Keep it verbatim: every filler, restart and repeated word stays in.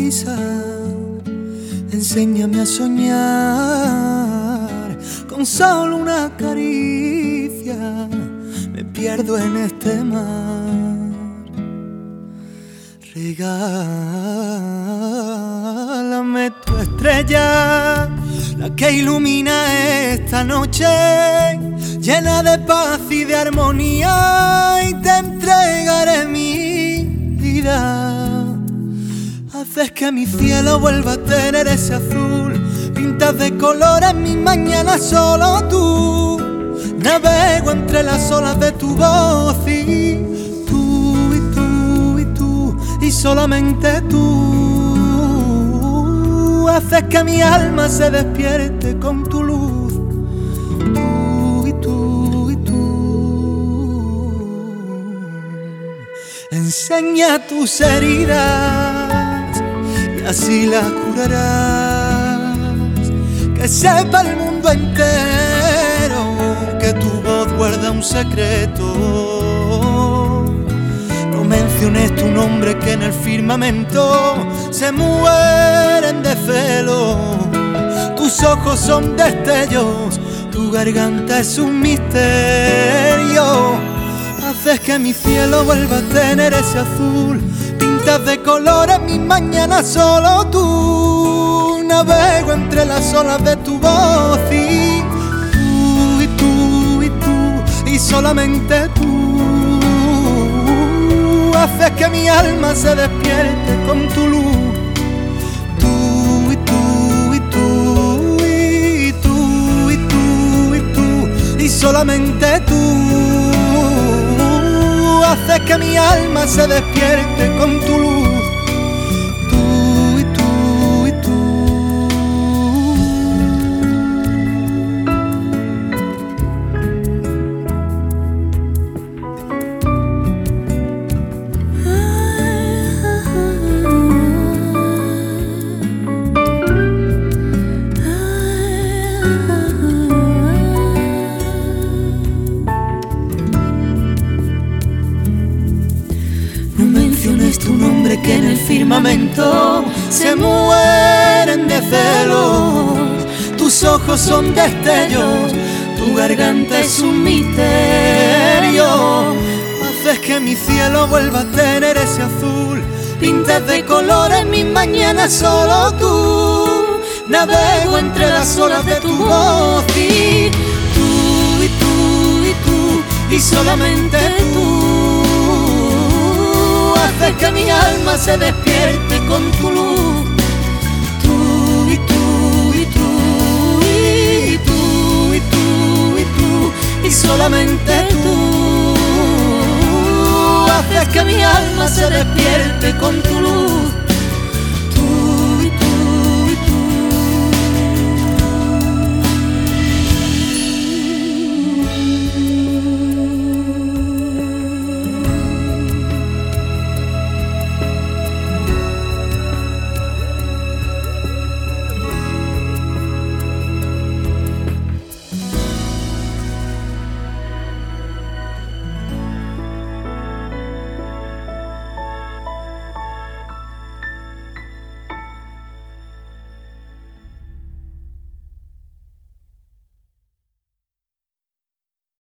sonrisa, enséñame a soñar con solo una caricia. Me pierdo en este mar. Regálame tu estrella, la que ilumina esta noche, llena de paz y de armonía, y te entregaré mi vida. Haces que mi cielo vuelva a tener ese azul, pintas de colores mis mañanas solo tú. Navego entre las olas de tu voz y tú, y tú, y tú, y solamente tú. Haces que mi alma se despierte con tu luz. Tú y tú y tú. Enseña tus heridas y así las curarás. Que sepa el mundo entero que tu voz guarda un secreto. No menciones tu nombre, que en el firmamento se mueren de celo. Tus ojos son destellos, tu garganta es un misterio. Haces que mi cielo vuelva a tener ese azul, pintas de colores mis mañanas solo tú. Navego entre las olas de tu voz y tú, y tú, y tú, y solamente tú. Haces que mi alma se despierte con tu luz. Tú, y tú, y tú, y tú, y tú, y tú, y solamente tú. Haces que mi alma se despierte con tu luz. Tú, y tú, y tú. No menciones tu nombre, que en el firmamento se mueren de celos. Tus ojos son destellos, tu garganta es un misterio. Haces que mi cielo vuelva a tener ese azul, pintas de colores mis mañanas solo tú. Navego entre las olas de tu voz y tú, y tú, y tú, y solamente tú. Haces que mi alma se despierte con tu luz. Tú, y tú, y tú, y tú, y tú, y tú, y solamente tú. Haces que mi alma se despierte con tu luz.